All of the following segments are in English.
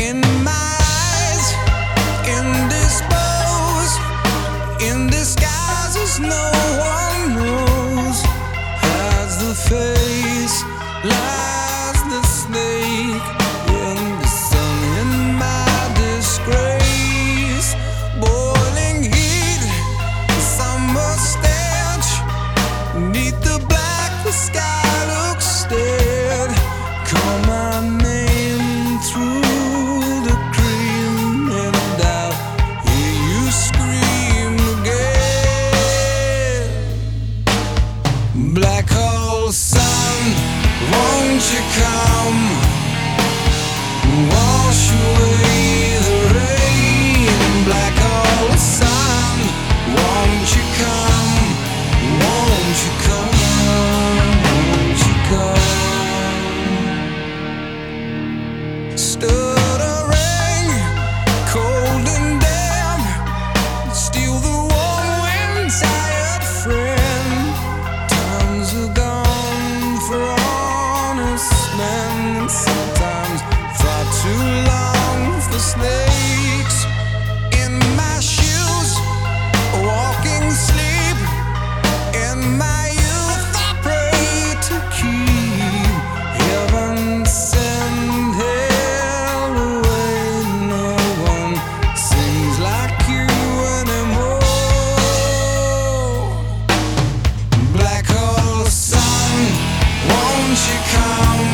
in my eyes, indisposed, in disguises no one knows. Hides the face, lies the snake in the sun, in my disgrace. Boiling heat, summer stench, neath the black the sky looks dead. Call my name through the cream, and I'll hear you scream again. Black hole sun, won't you come? Wash away the rain. Black hole sun, won't you come? Won't you come? Won't you come? Stuttering, cold and damp, steal the warm wind, tired friend. Times are gone for honest men, and sometimes far too long for snakes. In my shoes, walking sleep. In my youth, I pray to keep heaven send hell away. No one sings like you anymore. Black hole sun, won't you come?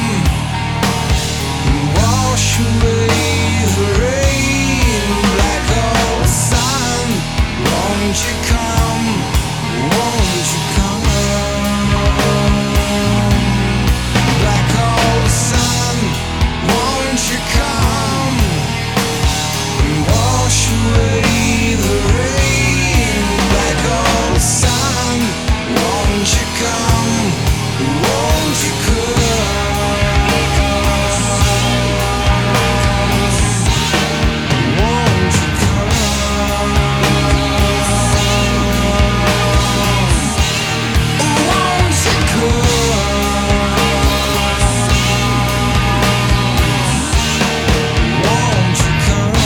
Wash away the rain. Black hole sun, won't you come? Won't you come? Black hole sun, won't you come? Wash away the rain. Black hole sun, won't you come? Won't you come? Won't you come? Won't you come? Won't you come?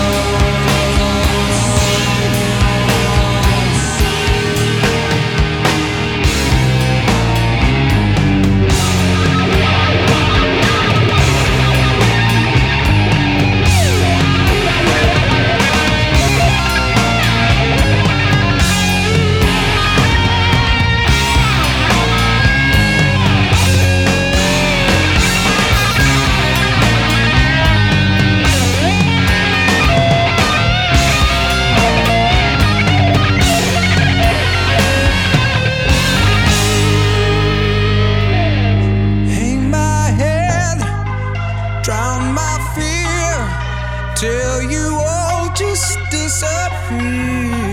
Hang my head, drown my fear, till you all just disappear.